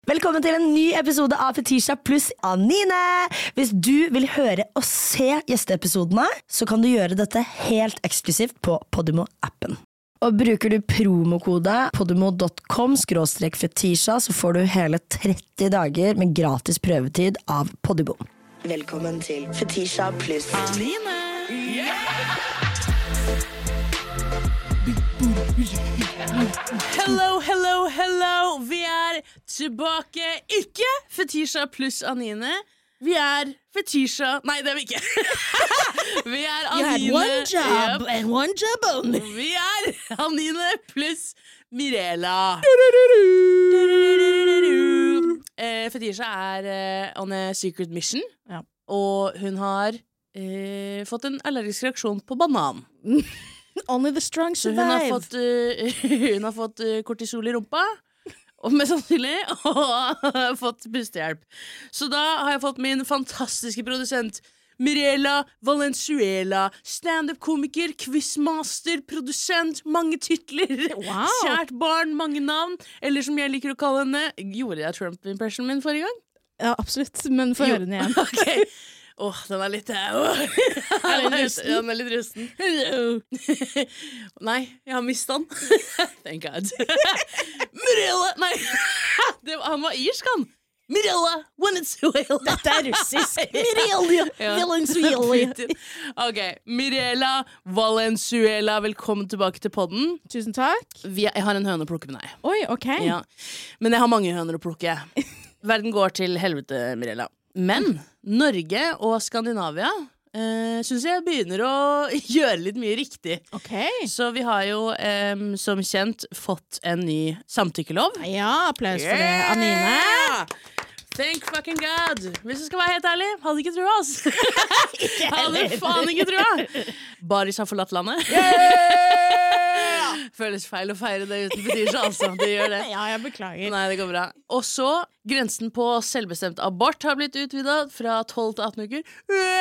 Velkommen til en ny episode av Fetisha pluss Anine. Hvis du vil høre og se gjesteepisodene, så kan du gjøre dette helt eksklusivt på Podimo-appen. Og bruker du promokode podimo.com/fetisha, så får du hele 30 dager med gratis prøvetid av Podimo. Velkommen til Fetisha pluss Anine. Hello, hello, hello. Vi tilbake. Ikke Fetisha pluss Anine. Vi Fetisha. Nei, det vi ikke. Vi Anine. You had one job and one job only. Vi Anine pluss Mirela. Fetisha on a secret mission. Ja. Og hun har fått en allergisk reaksjon på banan. Only the strong survive. Hun har fått kortisol i rumpa, og mest sannsynlig, og fått pustehjelp. Så da har jeg fått min fantastiske produsent Mirela Valenzuela, stand-up-komiker, quizmaster, produsent, mange titler, Wow. kjært barn, mange navn, eller som jeg liker å kalle henne. Gjorde jeg Trump-impressionen min forrige gang? Ja, absolutt, men få høre den igjen. Ok. Den litt den litt rusten. Nei, jeg har mistet den. Thank God. Mirella. Nei, han var irsk, han. Mirella Valenzuela. Dette russisk. Mirella Valenzuela. Ok, Mirella Valenzuela, velkommen tilbake til podden. Tusen takk. Jeg har en høne å plukke med deg. Oi, ok. Ja. Men jeg har mange høner å plukke. Verden går til helvete, Mirella. Men Norge og Skandinavia synes jeg begynner å gjøre litt mye riktig. Ok. Så vi har jo som kjent fått en ny samtykkelov. Ja, applaus for det, Anine. Thank fucking God. Hvis jeg skal være helt ærlig, hadde ikke trua, ass. Hadde faen ikke trua. Baris har forlatt landet. Føles feil å feire det uten Fetisha, altså. Det gjør det. Ja, jeg beklager. Nei, det går bra. Og så, grensen på selvbestemt abort har blitt utvidet fra 12 til 18 uker.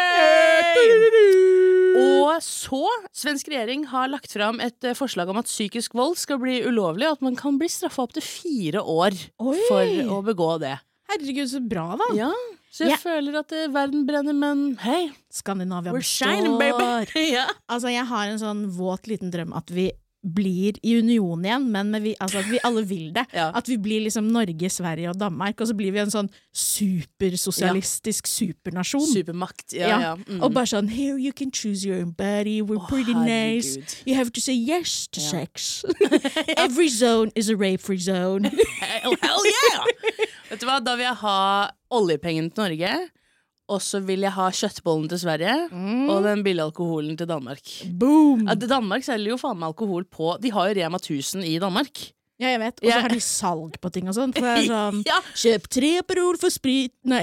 Og så, svensk regjering har lagt fram et forslag om at psykisk vold skal bli ulovlig, og at man kan bli straffet opp til 4 år for å begå det. Herregud, så bra da. Ja, så jeg føler at verden brenner, men hei, Skandinavia we're shining, består. baby. Ja. Altså, jeg har en sånn våt liten drøm at vi blir i union igjen, men at vi alle vil det. Ja. At vi blir liksom Norge, Sverige og Danmark, og så blir vi en sånn supersosialistisk supernasjon. Supermakt, ja. Mm. Og bare sånn, here you can choose your own body, we're pretty nice, herregud. you have to say yes to sex. Every zone is a rape-free zone. Hell yeah! Vet du hva, da vil jeg ha oljepengene til Norge, og så vil jeg ha kjøttbollen til Sverige, og den billige alkoholen til Danmark. Boom! Ja, Danmark selger jo faen med alkohol på, de har jo Rema 1000 i Danmark. Ja, jeg vet. Og så har de salg på ting og sånt. For det er sånn, Ja. kjøp 3 Aperol for sprit... Nei,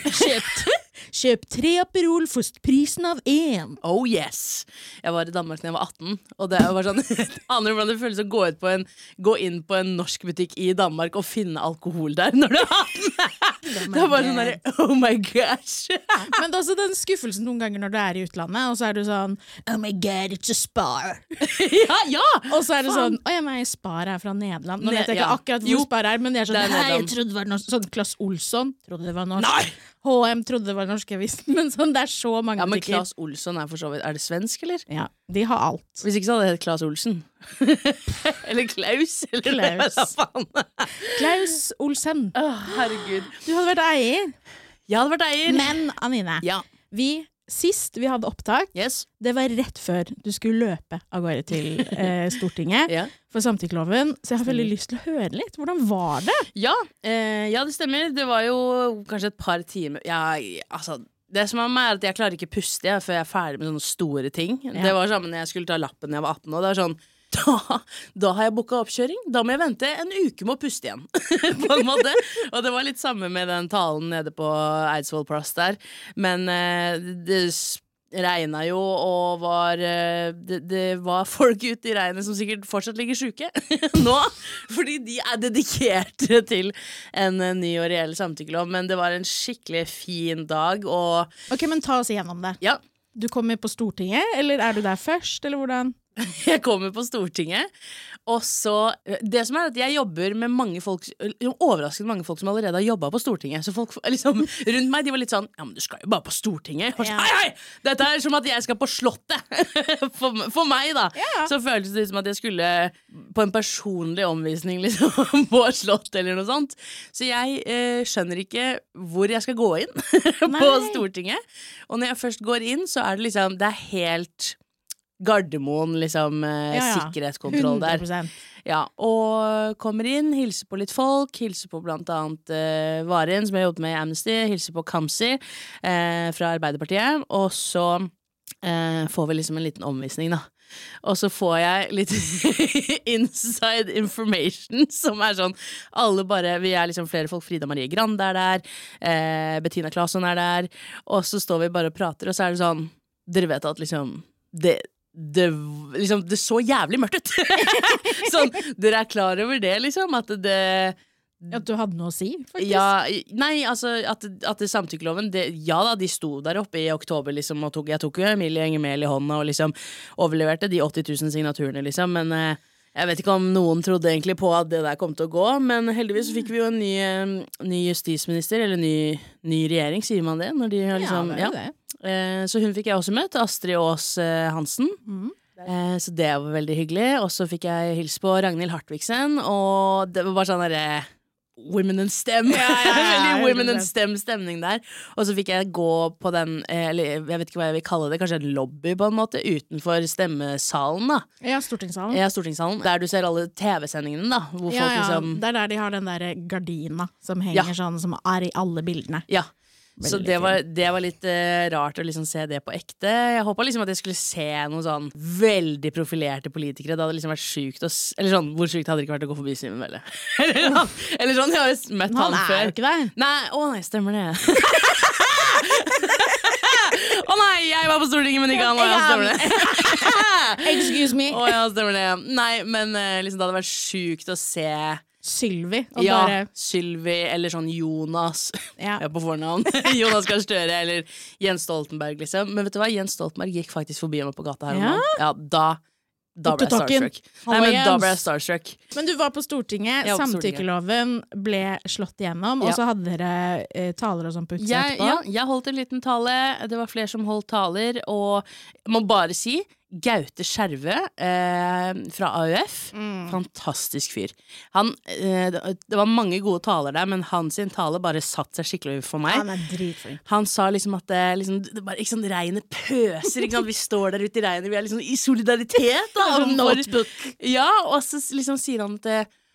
kjøp 3 Aperol for prisen av 1. Oh yes! Jeg var i Danmark da jeg var 18, og det var sånn, aner du hvordan det føles å gå inn på en norsk butikk i Danmark og finne alkohol der når du er 18? Det var bare sånn der, oh my gosh! Men det er også den skuffelsen noen ganger når du er i utlandet, og så er du sånn, oh my god, it's a Spar. ja! Og så er det sånn, åja, nei, Spar er fra Nederland. Nå vet jeg ikke Ja. akkurat hvor Jo, Spar er, men jeg er sånn, det er nei, jeg Nederland. trodde det var norsk. Sånn Klaas Olsson trodde det var norsk. Nei! H&M trodde det var norsk, jeg visste. Men sånn, det er så mange Ja, men butikker. Klaas Olsson er for så vidt, er det svensk, eller? Ja, de har alt. Hvis ikke så hadde det hett Klaas Olsen. eller Klaus, eller Klaus. hva faen. Klaus Olsen. Herregud. Du hadde vært eier. Jeg hadde vært eier. Men, Anine, Ja, sist vi hadde opptak, yes. det var rett før du skulle løpe av gårde til Stortinget Ja. for samtykkeloven, så jeg har veldig lyst til å høre litt. Hvordan var det? Ja, det stemmer. Det var jo kanskje et par timer. Ja, altså, det som er med meg er at jeg klarer ikke puste før jeg er ferdig med sånne store ting. Ja. Det var sammen når jeg skulle ta lappen da jeg var 18, og det var sånn, da har jeg booket oppkjøring. Da må jeg vente en uke med å puste igjen. På en måte. Og det var litt samme med den talen nede på Eidsvoll Plass der. Men det regnet jo, og det var folk ute i regnet som sikkert fortsatt ligger syke nå, fordi de er dedikerte til en ny og reell samtykkelov. Men det var en skikkelig fin dag, og Ok, men ta oss igjennom det. ja. Du kommer på Stortinget, eller er du der først, eller hvordan? Jeg kommer på Stortinget, og så det som at jeg jobber med mange folk, overraskende mange folk som allerede har jobbet på Stortinget. Så folk liksom, rundt meg, de var litt sånn, ja, men du skal jo bare på Stortinget. Og så, hei, dette som at jeg skal på slottet. For meg da. Så føltes det som at jeg skulle på en personlig omvisning liksom, på slott eller noe sånt. Så jeg skjønner ikke hvor jeg skal gå inn på Stortinget. Og når jeg først går inn, så det liksom, det helt Gardermoen, liksom, sikkerhetskontroll 100%. der. Ja, og kommer inn, hilser på litt folk, hilser på blant annet Varin, som jeg jobbet med i Amnesty, hilser på Kamsi fra Arbeiderpartiet, og så får vi liksom en liten omvisning, da. Og så får jeg litt inside information, som sånn, alle bare, vi liksom flere folk, Frida Marie Grande der, Bettina Claesson der, og så står vi bare og prater, og så det sånn, dere vet at liksom, det så jævlig mørkt ut. Sånn, dere klar over det, liksom? At At du hadde noe å si, faktisk? Ja, nei, altså, at det samtykkeloven, ja da, de sto der oppe i oktober, liksom, og jeg tok jo Emilie Enger-Mehl i hånda, og liksom overleverte de 80 000 signaturene, liksom, men jeg vet ikke om noen trodde egentlig på at det der kom til å gå, men heldigvis fikk vi jo en ny justisminister, eller ny regjering, sier man det? Når de har liksom, ja, det. Så hun fikk jeg også møtt, Astrid Aas Hansen. Så det var veldig hyggelig. Og så fikk jeg hilse på Ragnhild Hartvigsen, og det var bare sånn der Women and STEM. Veldig Women and STEM-stemning der. Og så fikk jeg gå på den, eller jeg vet ikke hva jeg vil kalle det, kanskje en lobby på en måte, utenfor stemmesalen, da. Ja, Stortingssalen. Ja, Stortingssalen. Der du ser alle TV-sendingene, da. Hvor folk liksom det der de har den der gardina som henger sånn, som i alle bildene. Ja. Så det var litt rart å liksom se det på ekte. Jeg håpet liksom at jeg skulle se noen sånn veldig profilerte politikere. Det hadde liksom vært sykt eller sånn, hvor sykt hadde det ikke vært å gå forbi Simen Velle? Eller sånn, jeg har jo møtt han før. Han jo ikke der. Nei, stemmer det. Nei, jeg var på Stortinget, men ikke han. Stemmer det. Excuse me. Ja, stemmer det. Nei, men liksom, det hadde vært sykt å se Sylvi. Sylvi, eller sånn Jonas på fornavn. Jonas Gahr Støre, eller Jens Stoltenberg, liksom. Men vet du hva, Jens Stoltenberg gikk faktisk forbi meg på gata her. Ja, da ble jeg starstruck. Da ble jeg starstruck. Men du var på Stortinget, samtykkeloven ble slått igjennom, og så hadde dere taler og sånn på utsida etterpå. Ja, jeg holdt en liten tale, det var flere som holdt taler, og jeg må bare si Gaute Skjerve fra AUF, fantastisk fyr. Det var mange gode taler der, men hans tale bare satt seg skikkelig for meg. Han dritflink. Han sa liksom at det bare ikke sånn regnet pøser, ikke sant? Vi står der ute i regnet, vi liksom i solidaritet da, ja, og så liksom sier han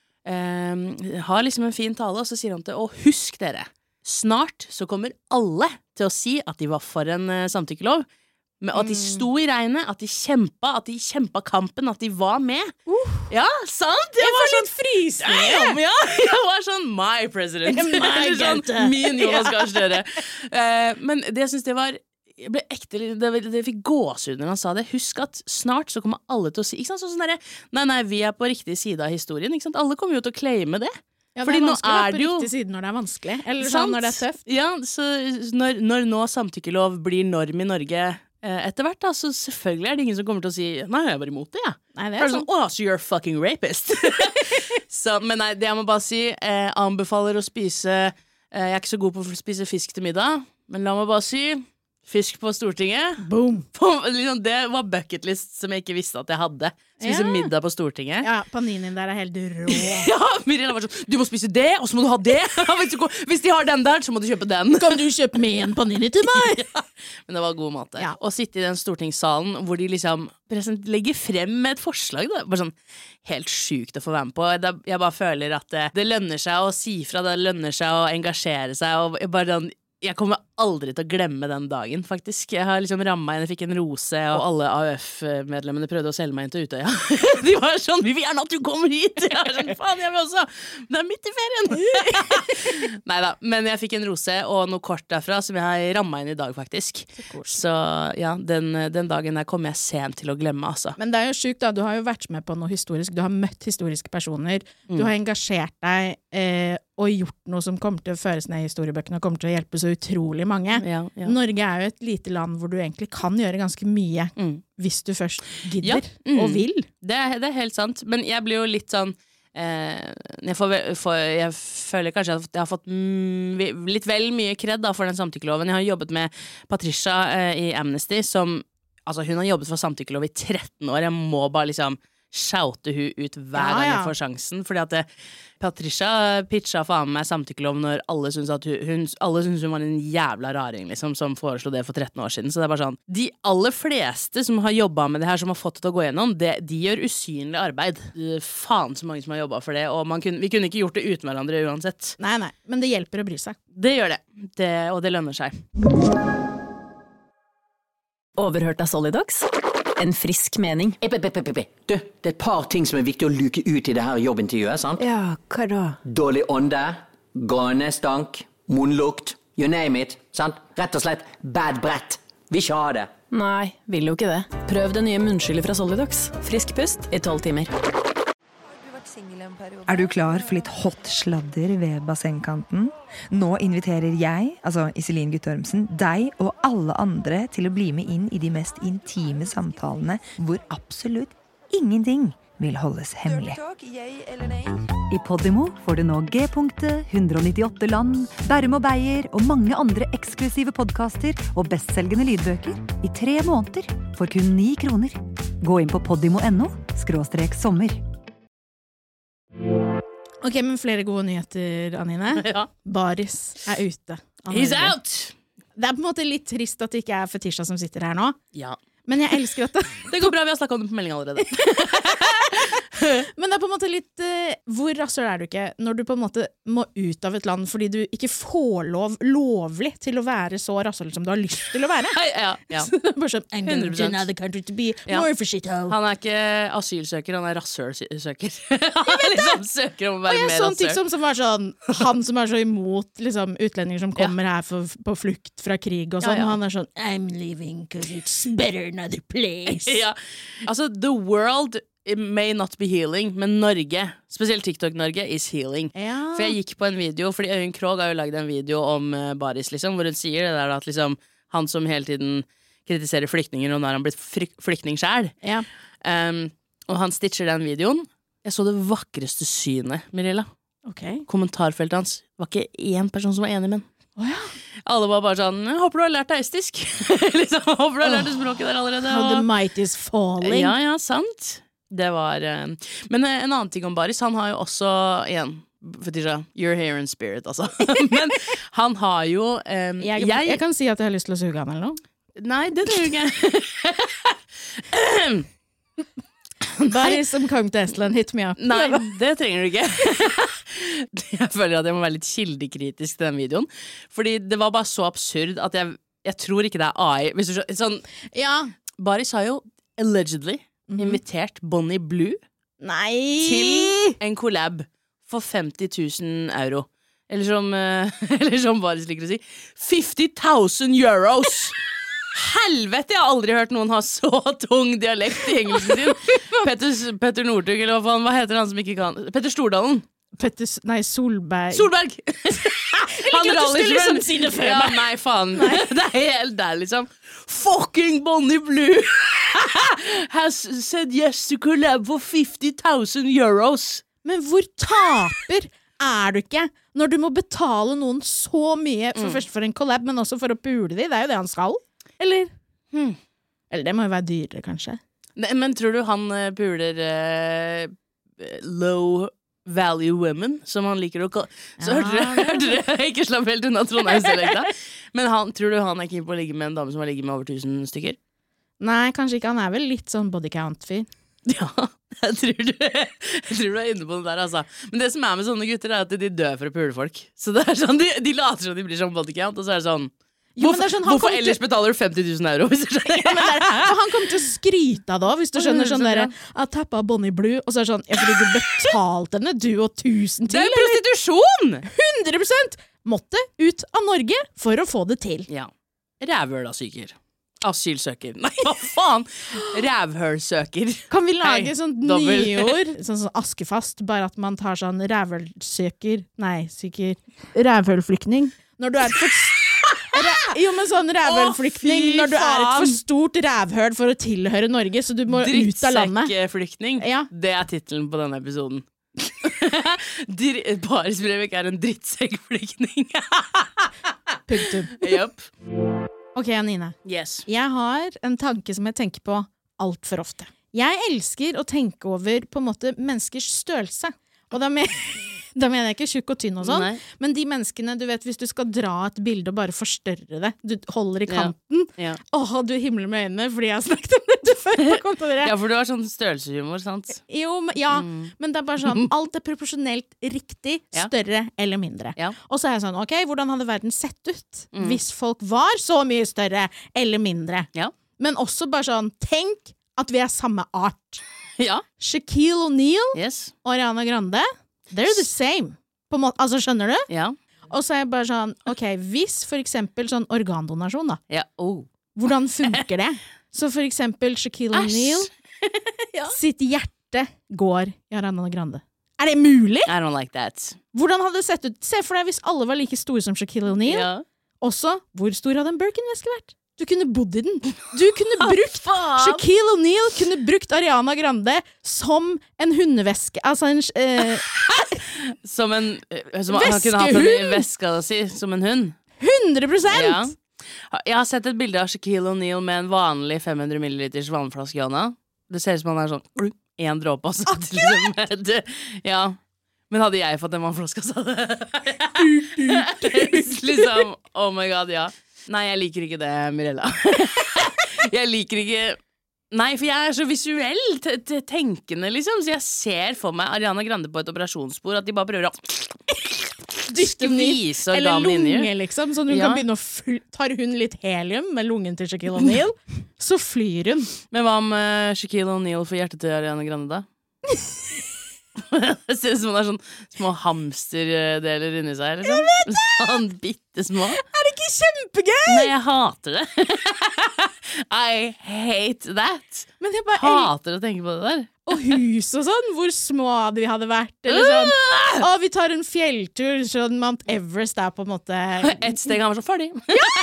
at har liksom en fin tale, og så sier han at, og husk dere, snart så kommer alle til å si at de var for en samtykkelov, men at de sto i regnet, at de kjempa kampen, at de var med. Ja, sant? Jeg var sånn frysning. Ja, jeg var sånn my president. Sånn, min Jonas Gahr Støre. Men det jeg synes det var, jeg ble ekte, det fikk gåsehud når han sa det. Husk at snart så kommer alle til å si, ikke sant, sånn der, nei, vi på riktig side av historien, ikke sant? Alle kommer jo til å claime det. Ja, det er vanskelig å være på riktig side når det vanskelig, eller sånn når det tøft. Ja, så når nå samtykkelov blir norm i Norge etter hvert da, så selvfølgelig det ingen som kommer til å si nei, jeg var imot det, ja. Nei, det er sånn, so you're a fucking rapist. Så, men nei, det jeg må bare si, anbefaler å spise, jeg ikke så god på å spise fisk til middag, men la meg bare si, fisk på Stortinget. Boom. Liksom, det var bucketlist som jeg ikke visste at jeg hadde. Spise middag på Stortinget. Ja, paninien der helt rå. Ja, Mirella var sånn, du må spise det, og så må du ha det. Hvis de har den der, så må du kjøpe den. Kan du kjøpe med en panini til meg? Ja, men det var god mat. Ja. Og sitte i den stortingssalen hvor de liksom legger frem med et forslag. Da. Bare sånn helt sykt å få være med på. Jeg bare føler at det lønner seg å si fra, det lønner seg å engasjere seg, og bare jeg kommer aldri til å glemme den dagen, faktisk. Jeg har liksom rammet inn, jeg fikk en rose, og alle AUF-medlemmene prøvde å selge meg inn til Utøya. De var sånn, vi vil gjerne at du kommer hit! Jeg var sånn, faen, jeg vil også! Det midt i ferien! Neida, men jeg fikk en rose, og noe kort derfra, som jeg har rammet inn i dag, faktisk. Så ja, den dagen der kommer jeg sent til å glemme, altså. Men det er jo sykt da, du har jo vært med på noe historisk, du har møtt historiske personer, du har engasjert deg og gjort noe som kommer til å føres ned i historiebøkene og kommer til å hjelpe så utrolig mange. Ja. Norge jo et lite land hvor du egentlig kan gjøre ganske mye hvis du først gidder og vil. Det er helt sant, men jeg blir jo litt sånn jeg føler kanskje at jeg har fått litt vel mye kred da, for den samtykkeloven. Jeg har jobbet med Patricia i Amnesty, som altså, hun har jobbet for samtykkelov i 13 år. Jeg må bare liksom shoute hun ut hver gang jeg får sjansen, fordi at Patricia pitcha faen meg samtykkelov når alle syntes at hun var en jævla raring liksom, som foreslo det for 13 år siden. Så det er bare sånn, de aller fleste som har jobbet med det her, som har fått det til å gå gjennom, de gjør usynlig arbeid. Faen så mange som har jobbet for det, og vi kunne ikke gjort det uten hverandre uansett. Nei, men det hjelper å bry seg. Det gjør det, og det lønner seg. Overhørt av Solidox? En frisk mening. Du, det er et par ting som er viktig å luke ut i det her jobbintervjuet, sant? Ja, hva da? Dårlig ånde, ganestank, munnlukt, you name it, sant? Rett og slett bad brett. Vi ikke ha det. Nei, vil jo ikke det. Prøv det nye munnskyllet fra Solidox. Frisk pust i 12 timer. Er du klar for litt hot sladder ved bassengkanten? Nå inviterer jeg, altså Iselin Guttormsen, deg og alle andre til å bli med inn i de mest intime samtalene hvor absolutt ingenting vil holdes hemmelig. I Podimo får du nå G-punktet, 198 land, Bærum og Beyer og mange andre eksklusive podcaster og bestselgende lydbøker i 3 måneder for kun 9 kroner. Gå inn på podimo.no/sommer. Ok, men flere gode nyheter, Anine. Ja. Baris ute. He's out! Det på en måte litt trist at det ikke Fetisha som sitter her nå. Ja. Men jeg elsker at det går bra, vi har snakket om det på melding allerede. Men det på en måte litt hvor rasshøl du ikke når du på en måte må ut av et land fordi du ikke får lovlig til å være så rasshøl som du har lyst til å være. Ja. Så det bare sånn, I'm going 100%. to another country to be more for shithole. Han ikke asylsøker, han rasshølsøker. Han liksom søker om å være mer sånn typ som var sånn, han som så imot liksom, utlendinger som kommer her på flukt fra krig og sånn, og han sånn, I'm leaving because it's better another place. Ja, altså the world it may not be healing, men Norge, spesielt TikTok-Norge, is healing. Ja. For jeg gikk på en video, fordi Øyunn Krogh har jo laget en video om Baris, liksom, hvor hun sier det der at liksom, han som hele tiden kritiserer flyktninger, og nå har han blitt flyktning selv. Ja. Og han stitcher den videoen. Jeg så det vakreste synet, Mirilla. Okay. Kommentarfeltet hans var ikke én person som var enig med den. Ja. Alle var bare sånn, håper du har lært deg estisk. Liksom, håper du har lært det språket der allerede. How the might is falling. Ja, sant. Det var men en annen ting om Baris, han har jo også igjen, Fetisha, you're here in spirit, altså. Men han har jo jeg kan si at jeg har lyst til å suge han eller noe. Nei, det tror jeg ikke. Baris som kom til Estland, hit me up. Nei, det trenger du ikke. Jeg føler at jeg må være litt kildekritisk til den videoen, fordi det var bare så absurd at jeg tror ikke det er AI. Hvis du sånn, ja. Baris har jo allegedly invitert Bonnie Blue til en collab for 50 000 euro. Eller som Baris liker å si, 50,000 euros! Helvete, jeg har aldri hørt noen ha så tung dialekt i engelsken sin. Petter Northug, eller hva heter han som ikke kan? Petter Stordalen. Solberg. Solberg! Han skulle liksom si det før meg. Nei, faen. Det er helt der, liksom. Fucking Bonnie Blue has said yes to collab for 50,000 euros. Men hvor taper du ikke når du må betale noen så mye først for en collab, men også for å pule de? Det er jo det han skal. Eller? Eller det må jo være dyrere, kanskje. Men tror du han puler low value women, som han liker å kalle. Så hørte dere ikke slapp helt unna Trondheimsdialekta. Men tror du han er keen på å ligge med en dame som har ligget med over 1000 stykker? Nei, kanskje ikke. Han er vel litt sånn body count-fyr. Ja, jeg tror du er inne på det der, altså. Men det som er med sånne gutter er at de dør for å pule folk. Så det er sånn, de later som de blir sånn body count, og så er det sånn hvorfor ellers betaler du 50 000 euro? Hvis du skjønner? For han kommer til å skryte av det, hvis du skjønner sånn der, jeg tappet Bonnie Blue, og så er det sånn, fordi du betalte henne, du og 1000 til. Det er prostitusjon! 100% måtte ut av Norge for å få det til. Ja, rævøla syker. Asylsøker. Nei, hva faen? Rævhølsøker. Kan vi lage Hei, sånt dobbelt. nyord, sånn askefast, bare at man tar sånn rævhølflyktning. Når du er jo, men sånn rævhølflyktning, når du er et for stort rævhøl for å tilhøre Norge, så du må ut av landet. Drittsekkflyktning. Ja. Det er titlen på denne episoden. Baris Breivik er en drittsekkflyktning. Punktum. Yep. Ok, Anine. Yes. Jeg har en tanke som jeg tenker på alt for ofte. Jeg elsker å tenke over på en måte menneskers størrelse. Og da mener jeg ikke tjukk og tynn og sånn, Nei. men de menneskene, du vet, hvis du skal dra et bilde og bare forstørre det, du holder i kanten, Ja. du himler med øynene, fordi jeg har snakket om dette før på kontoret. Ja, for du har sånn størrelseshumor, sant? Jo, men det er bare sånn, alt er proporsjonelt riktig, Ja. større eller mindre. Ja. Og så er jeg sånn, ok, hvordan hadde verden sett ut hvis folk var så mye større eller mindre? Ja. Men også bare sånn, tenk at vi er samme art. Ja. Shaquille O'Neal Yes. og Ariana Grande, they're the same. På en måte, altså skjønner du? Ja. Og så er jeg bare sånn, ok, hvis for eksempel sånn organdonasjon da, Ja. Oh. hvordan funker det? Så for eksempel Shaquille O'Neal, sitt hjerte går i Ariana Grande. Er det mulig? I don't like that. Hvordan hadde det sett ut? Se for deg hvis alle var like store som Shaquille O'Neal. Ja. Også, hvor stor hadde en Birkin-veske vært? Du kunne bodd i den. Du kunne brukt Faen! Shaquille O'Neal kunne brukt Ariana Grande som en hundeveske. Altså en Som en som han kunne hatt den i veska si, som en hund. 100%! Ja. Jeg har sett et bilde av Shaquille O'Neal med en vanlig 500 milliliters vannflaske i hånda. Det ser ut som han er sånn en dråpe også. Liksom, ja. Men hadde jeg fått en vannflaske, så hadde liksom, oh my god, ja. Nei, jeg liker ikke det, Mirella. Jeg liker ikke. Nei, for jeg er så visuell tenkende, liksom. Så jeg ser for meg Ariana Grande på et operasjonsbord, at de bare prøver å skvise Eller organene inni. lunge, liksom. Så hun Ja. kan begynne å tar hun litt helium med lungen til Shaquille O'Neal, så flyr hun. Men hva om Shaquille O'Neal får hjertet til Ariana Grande, da? Det ser ut som hun har sånn små hamsterdeler inni seg. Liksom. Sånn bitte små. Er det ikke kjempegøy? Nei, jeg hater det. I hate that. Men jeg bare Hater å tenke på det der. Og hus og sånn, hvor små vi hadde vært. Eller sånn, vi tar en fjelltur, sånn Mount Everest er på en måte Et steg han var sånn ferdig.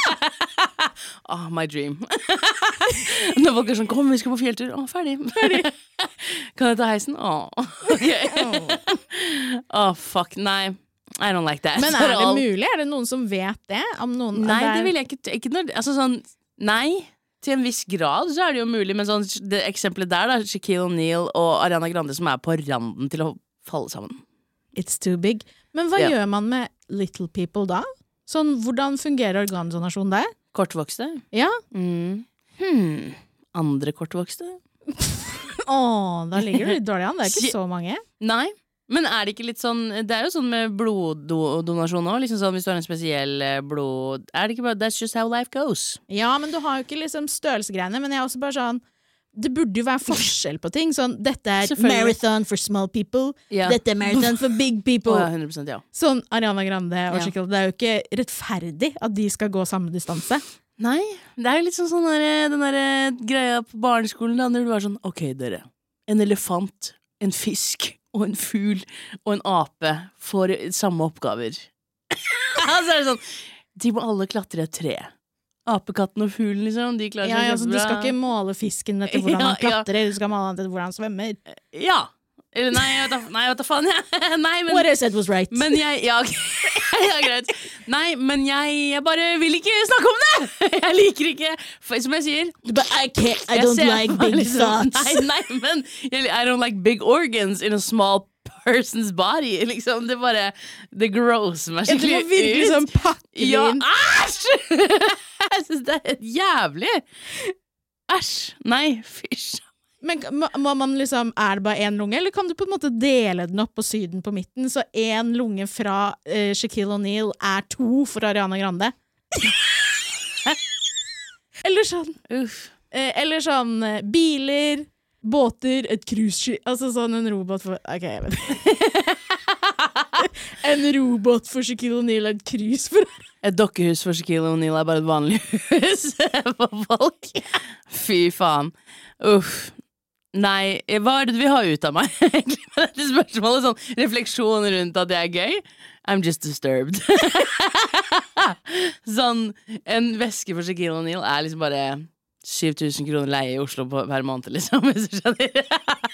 My dream. Når folk er sånn, kom, vi skal på fjelltur. Ferdig. Kan jeg ta heisen? Ok. Fuck, nei. I don't like that. Men er det mulig? Er det noen som vet det? Om noen, Nei, det vil jeg ikke når, altså sånn, nei. Til en viss grad så er det jo mulig, men sånn, det eksempelet der da, Shaquille O'Neal og Ariana Grande som er på randen til å falle sammen. It's too big. Men hva Ja. gjør man med little people da? Sånn, hvordan fungerer organdonasjon der? Kortvokste? Ja? Andre kortvokste? Da ligger du litt dårlig an. Det er ikke så mange. Nei. Men er det ikke litt sånn, det er jo sånn med bloddonasjon også, liksom sånn hvis du har en spesiell blod, er det ikke bare, that's just how life goes? Ja, men du har jo ikke liksom størrelsesgreiene, men jeg er også bare sånn, det burde jo være forskjell på ting. Sånn, dette er Selvfølgelig. marathon for small people, Ja. dette er marathon for big people. Ja, 100% ja. Sånn Ariana Grande og Ja. Shaquille, det er jo ikke rettferdig at de skal gå samme distanse. Nei, det er jo litt sånn den der greia på barneskolen da, når du var sånn, ok dere, en elefant, en fisk og en fugl og en ape får samme oppgaver. Så er det sånn, de må alle klatre et tre. Apekatten og fuglen liksom, de klarer seg Så du skal ikke måle fisken etter hvordan han klatrer, du skal måle han etter hvordan han svømmer. Ja. Eller nei, jeg vet da faen, jeg. Nei, men... What I said was right. Men ja, greit. Nei, men jeg bare vil ikke snakke om det! Jeg liker ikke, for, som jeg sier. But I Jeg don't ser like for meg big liksom- thoughts. Nei, men I don't like big organs in a small person's body. Liksom, det bare, det grosser meg Du må skikkelig virkelig ut. sånn pakke det Ja, inn. æsj! Jeg synes det er helt jævlig. Æsj. Nei, fysj. Men må man liksom, er det bare en lunge, eller kan du på en måte dele den opp og sy den på midten, så en lunge fra Shaquille O'Neal er 2 for Ariana Grande? Eller sånn biler, båter, et cruiseskip, altså sånn en robot for, ok, jeg vet. En robot for Shaquille O'Neal, et krus for Et dokkehus for Shaquille O'Neal bare et vanlig hus for folk. Fy faen. Uff. Nei, hva det du vil ha ut av meg? Egentlig med dette spørsmålet, sånn refleksjon rundt at det gøy. I'm just disturbed. Sånn, en veske for Shaquille O'Neal liksom bare 7 000 kroner leie i Oslo hver måned, liksom, hvis du skjønner.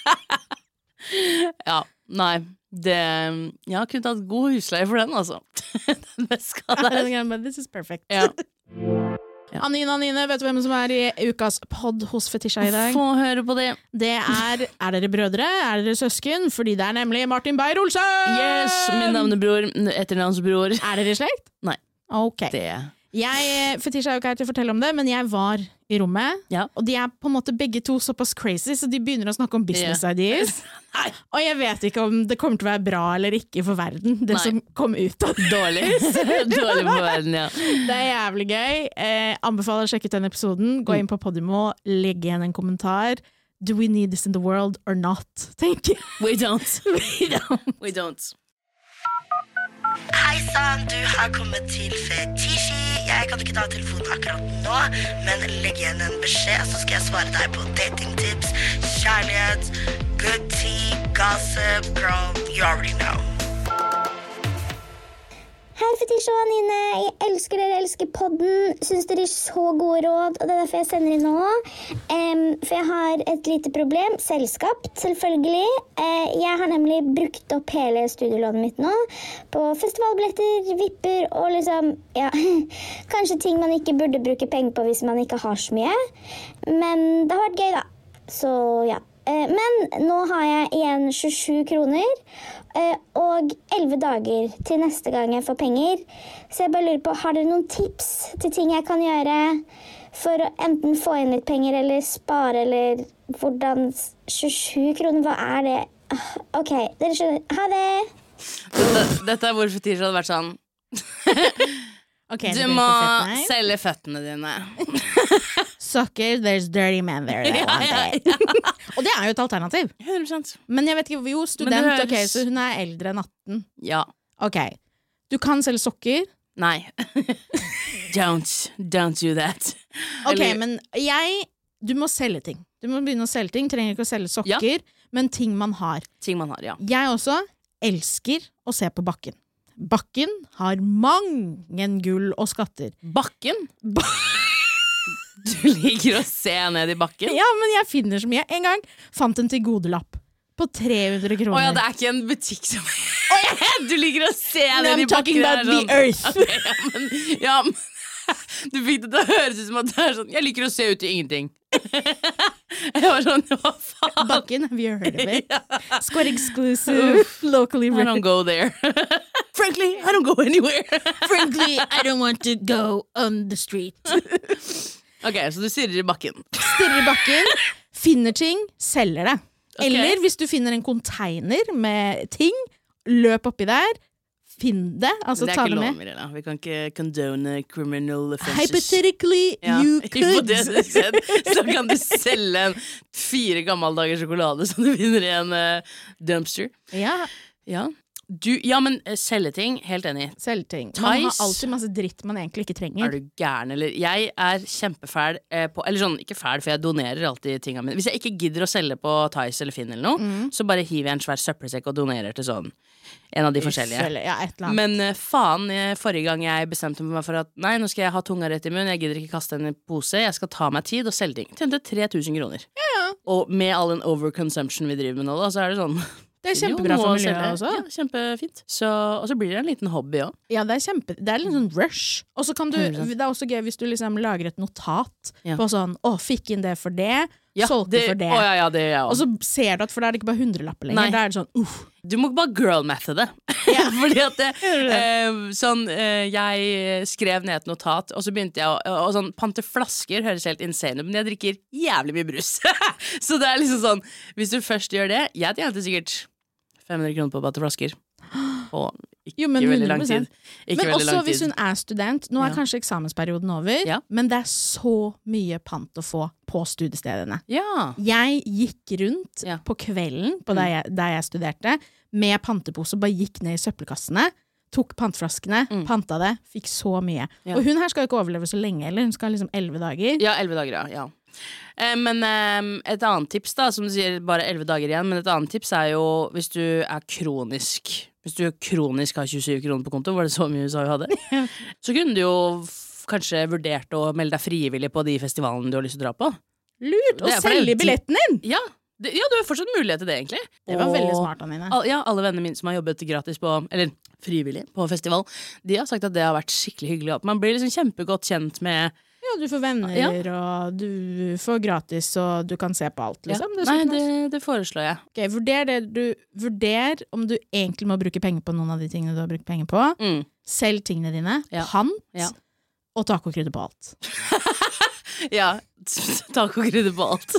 Ja, nei. Jeg kunne tatt god husleie for den, altså. Den veska der. This is perfect. Ja. Anine, vet du hvem som i ukas podd hos Fetisha i dag? Få høre på det. Det er dere brødre? Er dere søsken? Fordi det nemlig Martin Beyer-Olsen! Yes, min navnebror, etternavnsbror. Er dere i slekt? Nei. Ok. Det. Fetisha jo ikke her til å fortelle om det, men jeg var i rommet, Ja. og de på en måte begge to såpass crazy, så de begynner å snakke om business ideas. Og jeg vet ikke om det kommer til å være bra eller ikke for verden, det Nei. som kom ut av det. Dårlig. Dårlig på verden, ja. Det jævlig gøy. Anbefaler å sjekke ut den episoden. Gå inn på Podimo, legg igjen en kommentar. Do we need this in the world or not? Tenk jeg. We don't. We don't. Hei sann, du har kommet til Fetisha. Jeg kan ikke ta telefonen akkurat nå, men legg igjen en beskjed, så skal jeg svare deg på datingtips, kjærlighet, good tea, gossip, girl, you already know. Hei Fetisha og Anine, jeg elsker dere, elsker podden, synes dere så gode råd, og det derfor jeg sender inn nå. For jeg har et lite problem, selskapt selvfølgelig. Jeg har nemlig brukt opp hele studielånet mitt nå, på festivalbilletter, vipper og liksom, ja, kanskje ting man ikke burde bruke penger på hvis man ikke har så mye. Men det har vært gøy da, så ja. Men nå har jeg igjen 27 kroner, og 11 dager til neste gang jeg får penger. Så jeg bare lurer på, har dere noen tips til ting jeg kan gjøre for å enten få inn litt penger eller spare, eller hvordan 27 kroner, hva det? Ok, dere skjønner. Ha det! Dette hvor Fetisha hadde vært sånn Okay, du må selge føttene dine. Sucker, there's dirty men there. Og det jo et alternativ. 100%. Men jeg vet ikke, jo, student, ok, så hun eldre enn 18. Ja. Ok, du kan selge sokker. Nei. Don't do that. Ok, men du må selge ting. Du må begynne å selge ting, trenger ikke å selge sokker, men ting man har. Ting man har, ja. Jeg også elsker å se på bakken. Bakken har mange gull og skatter. Bakken? Du liker å se ned i bakken? Ja, men jeg finner så mye. En gang fant en til godelapp på 300 kroner. Åja, det ikke en butikk som Du liker å se ned i bakken. I'm talking about the earth. Okay, men du fikk det til å høres ut som at det sånn jeg liker å se ut i ingenting. Jeg var sånn, hva faen? Bakken, have you heard of it? Squad exclusive, locally I don't go there. Frankly, I don't go anywhere. Frankly, I don't want to go on the street. Ok, så du stirrer i bakken. Stirrer i bakken, finner ting, selger det. Okay. Eller hvis du finner en container med ting, løp oppi der, finn det, altså ta det med. Det ikke lov, vi kan ikke condone criminal offenses. Hypothetically, you could. Så kan du selge en 4 gammeldagers sjokolade som du finner i en dumpster. Ja. Men selge ting, helt enig. Selge ting. Man har alltid masse dritt man egentlig ikke trenger. Du gæren, eller? Jeg kjempefæl på, eller sånn, ikke fæl, for jeg donerer alltid tingene mine. Hvis jeg ikke gidder å selge på Tice eller Finn eller noe, så bare hiver jeg en svær søppelsekk og donerer til sånn en av de forskjellige. Ja, et eller annet. Men faen, forrige gang jeg bestemte meg for at nei, nå skal jeg ha tunga rett i munnen, jeg gidder ikke kaste den i pose, jeg skal ta meg tid og selge ting. Tjente 3000 kroner. Ja. Og med all den overconsumption vi driver med nå, da, så det sånn det kjempebra for miljøet også. Ja, kjempefint. Og så blir det en liten hobby også. Ja, det er litt sånn rush. Og så kan du, det også gøy hvis du liksom lager et notat på sånn, fikk inn det for det, solgte for det. Det og så ser du at, for da det ikke bare 100-lapper lenger, da det sånn, Du må bare girl-mathe det. Fordi at jeg skrev ned et notat, og så begynte jeg og sånn, pante flasker høres helt insane ut, men jeg drikker jævlig mye brus. Så det liksom sånn, hvis du først gjør det, jeg tjente sikkert 500 kroner på å pante flasker. Og ikke Jo, men veldig lang 100%. tid. Ikke Men veldig også lang tid. hvis hun er student, nå er kanskje eksamensperioden over, Ja. men det er så mye pant å få på studiestedene. Ja. Jeg gikk rundt Ja. på kvelden på der jeg studerte, med pantepose, bare gikk ned i søppelkassene, tok pantflaskene, panta det, fikk så mye. Ja. Og hun her skal ikke overleve så lenge, eller hun skal liksom 11 dager. Ja, 11 dager, ja. Men et annet tips da, som du sier, bare 11 dager igjen, men et annet tips er jo hvis du er kronisk. Hvis du kronisk har 27 kroner på konto, var det så mye USA vi hadde, så kunne du jo kanskje vurdert å melde deg frivillig på de festivalene du har lyst til å dra på. Lurt! Og Det er- for det er jo selge billetten din! Ja, du har fortsatt mulighet til det, egentlig. Det var Og- veldig smart, Anine. Alle vennene mine som har jobbet gratis på, eller frivillig på festival, de har sagt at det har vært skikkelig hyggelig. At man blir liksom kjempegodt kjent med Ja, du får venner, Ja. og du får gratis, og du kan se på alt, liksom. Det er Nei, supernice. det foreslår jeg. Ok, vurder om du egentlig må bruke penger på noen av de tingene du har brukt penger på. Selg tingene dine, Ja. pant, Ja. og tacokrydder på alt. Ja, tacokrydder på alt.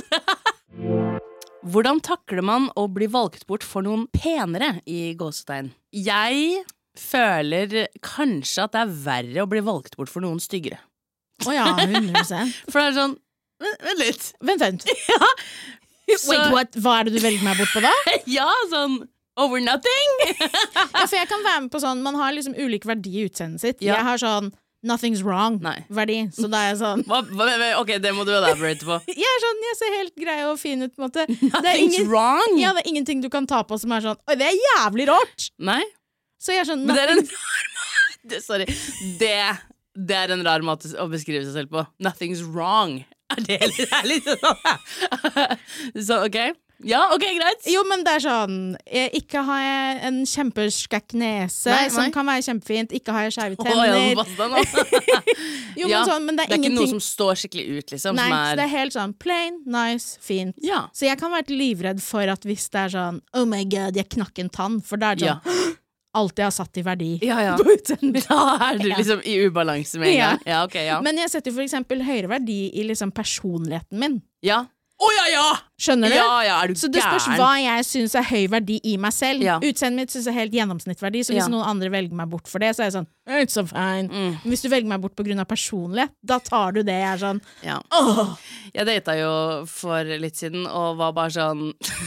Hvordan takler man å bli valgt bort for noen penere i gåsetegn? Jeg føler kanskje at det er verre å bli valgt bort for noen styggere. Å ja, 100%. For det er sånn, vent litt. Vent. Så- Wait, what? Hva er det du velger meg bort på da? Ja, sånn over nothing. Ja, for jeg kan være med på sånn, man har liksom ulik verdi i utseendet sitt. Ja. Jeg har sånn nothing's wrong verdi, så da er jeg sånn Ok, det må du elaborate på. Jeg er sånn, jeg ser helt grei og fin ut på en måte. Nothing's wrong? Ja, det er ingenting du kan ta på som er sånn, oi, det er jævlig rått. Nei. Så jeg er sånn, Men det er en rar måte. Sorry. Det er en rar måte å beskrive seg selv på. Nothing's wrong. Er litt sånn Så ok. Ja, ok, greit. Jo, men det er sånn, ikke har jeg en kjempeskrekk nese, Nei. som kan være kjempefint, ikke har jeg skjeve Å, ja, tenner. pass deg nå. Jo, Ja, men sånn, men det er ikke ingenting. noe som står skikkelig ut, liksom. Nei, som så det er helt sånn plain, nice, fint. Ja. Så jeg kan være livredd for at hvis det er sånn, oh my god, jeg knakk en tann, for det er sånn, alt jeg har satt i verdi Ja. på utseendet mitt. Da er du liksom i ubalanse med en gang. Ja, ok, ja. Men jeg setter for eksempel høyere verdi i liksom personligheten min. Ja. Å, ja! Skjønner du? Ja, er du Så det spørs gæren? hva jeg synes er høy verdi i meg selv. Ja. Utseendet mitt synes jeg er helt gjennomsnittverdi, så hvis Ja. noen andre velger meg bort for det, så er jeg sånn, it's so fine. Men hvis du velger meg bort på grunn av personlighet, da tar du det. Jeg er sånn, Ja. Jeg data jo for litt siden og var bare sånn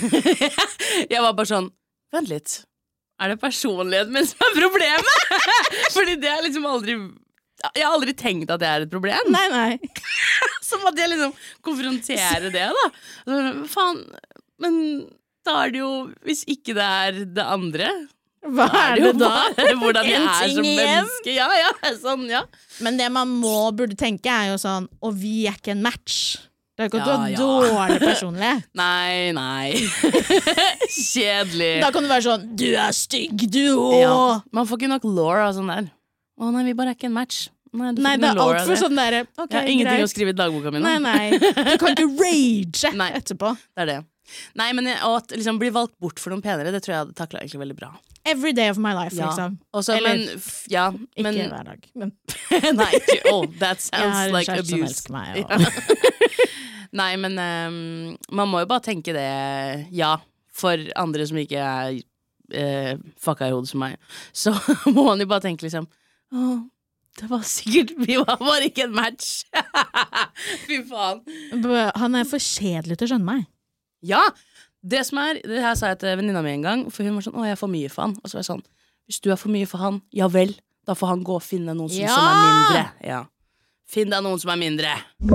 Jeg var bare sånn, vent litt, er det personligheten min som er problemet? Fordi det er liksom aldri jeg har aldri tenkt at det er et problem. Nei. Så måtte jeg liksom konfrontere det, da. Så, faen, men da er det jo, hvis ikke det er det andre, Hva er det da? Hvordan jeg En er ting som igjen. menneske. Ja, sånn, ja. Men det man burde tenke er jo sånn, og vi er ikke en match. Det er ikke at du har Ja. dårlig personlighet. Nei. Kjedelig. Da kan du være sånn, du er stygg, du òg. Ja. Man får ikke nok law av sånn der. Å nei, vi bare er ikke en match. Nei, du får Nei, ikke det noe er law alt av for det. sånn der, ok, Jeg har ingenting greit. å skrive i dagboka mi nå. Nei. Du kan ikke rage Nei. etterpå. Det er det. Nei, men og at liksom bli valgt bort for noen penere, det tror jeg hadde taklet egentlig veldig bra. Every day of my life, Ja. liksom. Også, Eller, men ikke hver dag, men Nei, ikke, that jeg har sounds en like kjæreste som abuse. elsker meg. Og... Nei, men man må jo bare tenke det, ja, for andre som ikke er fucka i hodet som meg. Så må man jo bare tenke liksom, det var sikkert, vi var bare ikke en match. Fy faen. Han er for kjedelig til å skjønne meg. Ja, det her sa jeg til venninna mi en gang, for hun var sånn, jeg er for mye for han. Og så var jeg sånn, hvis du er for mye for han, ja vel, da får han gå og finne noen som er mindre. Ja. Finn deg noen som er mindre.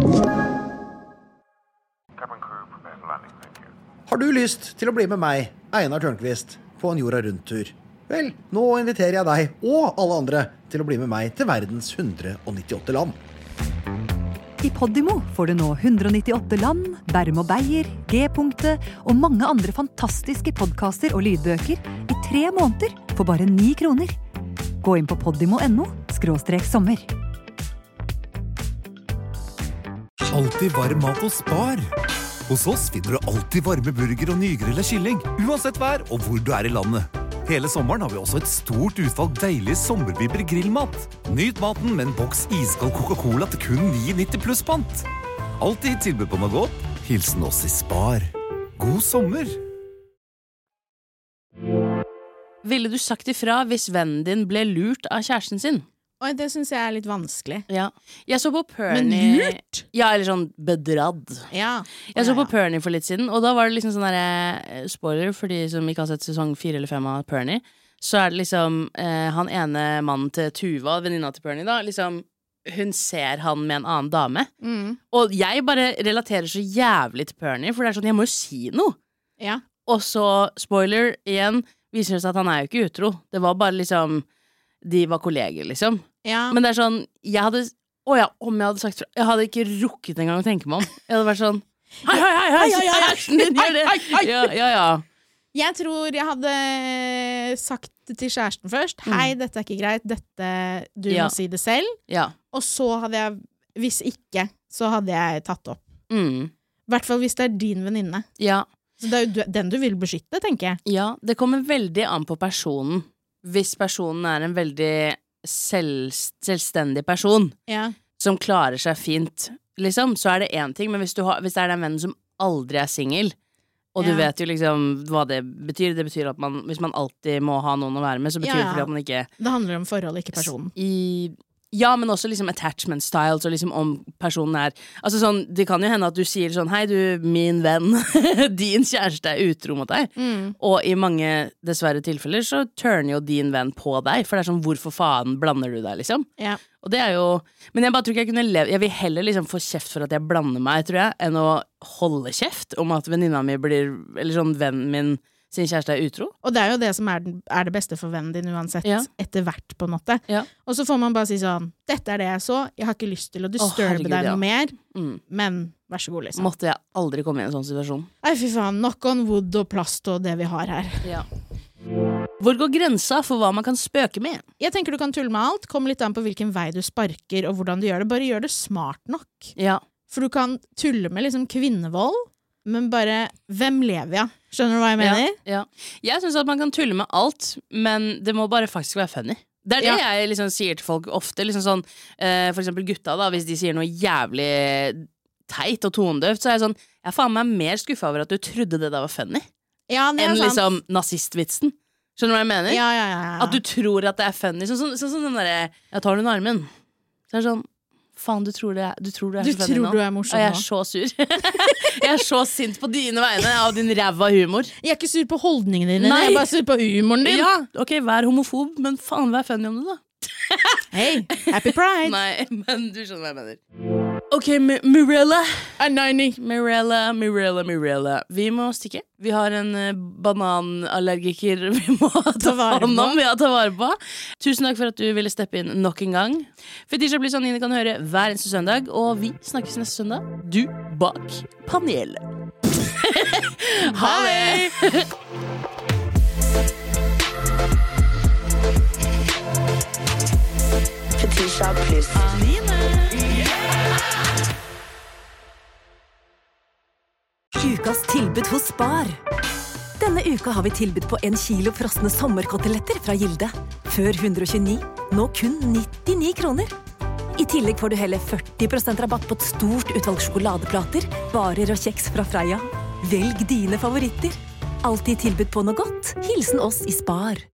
Har du lyst til å bli med meg, Einar Tørnquist, på en jorda rundt-tur? Vel, nå inviterer jeg deg og alle andre til å bli med meg til verdens 198 land. I Podimo får du nå 198 land, Bærum og Beyer, G-punktet og mange andre fantastiske podcaster og lydbøker i 3 måneder for bare 9 kroner. Gå inn på podimo.no/sommer. Alltid varm mat og Spar. Hos oss finner du alltid varme burger og nygrilla kylling, uansett vær og hvor du er i landet. Hele sommeren har vi også et stort utvalg deilig sommervibber grillmat. Nyt maten med en boks iskald Coca-Cola til kun 9,90 pluss pant. Alltid tilbud på noe godt. Hilsen oss i Spar. God sommer! ville du sagt ifra hvis vennen din ble lurt av kjæresten sin? Oi, det synes jeg litt vanskelig. Ja. Jeg så på Pernie. Men lurt? Ja, eller sånn bedradd. Ja. Jeg så på Pernie for litt siden, og da var det liksom sånn der spoiler for de som ikke har sett sesong 4 eller 5 av Pernie. Så er det liksom han ene mannen til Tuva, venninna til Pernie da, liksom hun ser han med en annen dame. Og jeg bare relaterer så jævlig til Pernie, for det sånn, jeg må jo si noe. Ja. Og så, spoiler igjen, viser det seg at han er jo ikke utro. Det var bare liksom, de var kolleger liksom. Ja. Men det sånn, om jeg hadde sagt fra, jeg hadde ikke rukket en gang å tenke meg om. Jeg hadde vært sånn, hei, kjæresten din gjør det. Ja. Jeg tror jeg hadde sagt det til kjæresten først. Hei, dette er ikke greit. Du må si det selv. Ja. Og så hadde jeg, hvis ikke, så hadde jeg tatt opp. I hvert fall hvis det er din venninne. Ja. Så det er jo den du vil beskytte, tenker jeg. Ja, det kommer veldig an på personen. Hvis personen er en veldig selvstendig person, som klarer seg fint, liksom, så er det en ting. Men hvis det er den vennen som aldri er single, og du vet jo liksom hva det betyr. Det betyr at hvis man alltid må ha noen å være med, så betyr det fordi at man ikke... Det handler om forhold, ikke personen. Ja, men også liksom attachment styles, og liksom om personen er... Altså sånn, det kan jo hende at du sier sånn, hei du, min venn, din kjæreste er utro mot deg. Og i mange, dessverre tilfeller, så turner jo din venn på deg, for det er sånn, hvorfor faen blander du deg, liksom? Ja. Og det er jo... Men jeg bare tror ikke jeg kunne leve... Jeg vil heller liksom få kjeft for at jeg blander meg, tror jeg, enn å holde kjeft om at venninna mi blir... Eller sånn, vennen min sin kjæreste er utro. Og det er jo det som er det beste for vennen din uansett, etter hvert på en måte. Ja. Og så får man bare si sånn, dette er det jeg så, jeg har ikke lyst til å disturbe deg noe mer, men vær så god liksom. Måtte jeg aldri komme i en sånn situasjon. Nei, fy faen, knock on wood og plast og det vi har her. Ja. Hvor går grensa for hva man kan spøke med? Jeg tenker du kan tulle med alt, kom litt an på hvilken vei du sparker og hvordan du gjør det, bare gjør det smart nok. Ja. For du kan tulle med liksom kvinnevold, men bare, hvem lever jeg? Skjønner du hva jeg mener? Ja. Jeg synes at man kan tulle med alt, men det må bare faktisk være funny. Det er det jeg liksom sier til folk ofte, liksom sånn, for eksempel gutta da, hvis de sier noe jævlig teit og tondøft, så er jeg sånn, jeg faen meg mer skuffet over at du trodde det da var funny, enn liksom nazistvitsen. Skjønner du hva jeg mener? Ja. At du tror at det er funny, sånn den der, jeg tar den i armen, så er det sånn, faen, du tror du er så funny nå. Du tror du er morsom nå. Og jeg er så sur. Jeg er så sint på dine vegne av din ræva humor. Jeg er ikke sur på holdningene dine, jeg er bare sur på humoren din. Ja, ok, vær homofob, men faen, vær funny om det da. Hei, happy pride. Nei, men du skjønner hva jeg mener. Ok, Mirella. Mirella. Vi må stikke. Vi har en bananallergiker vi må ta vare på. Tusen takk for at du ville steppe inn nok en gang. Fetisha blir sånn Ine kan høre hver eneste søndag, og vi snakkes neste søndag. Du bak panelet. Ha det! Fetisha pluss Anine. Ukas tilbud hos Spar. Denne uka har vi tilbud på 1 kilo frosne sommerkoteletter fra Gilde. Før 129, nå kun 99 kroner. I tillegg får du hele 40% rabatt på et stort utvalg sjokoladeplater, barer og kjeks fra Freia. Velg dine favoritter. Alltid tilbud på noe godt. Hilsen oss i Spar.